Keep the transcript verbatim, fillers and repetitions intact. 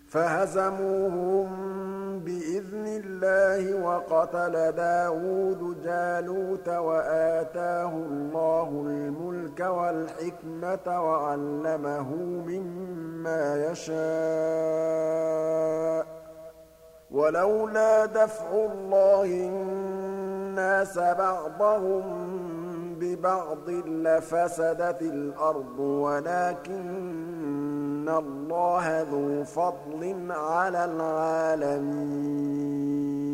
فهزموهم بإذن الله وقتل داود جالوت وآتاه الله الملك والحكمة وعلمه مما يشاء ولولا دفع الله الناس بعضهم ببعض لفسدت الأرض ولكن الله ذو فضل على العالمين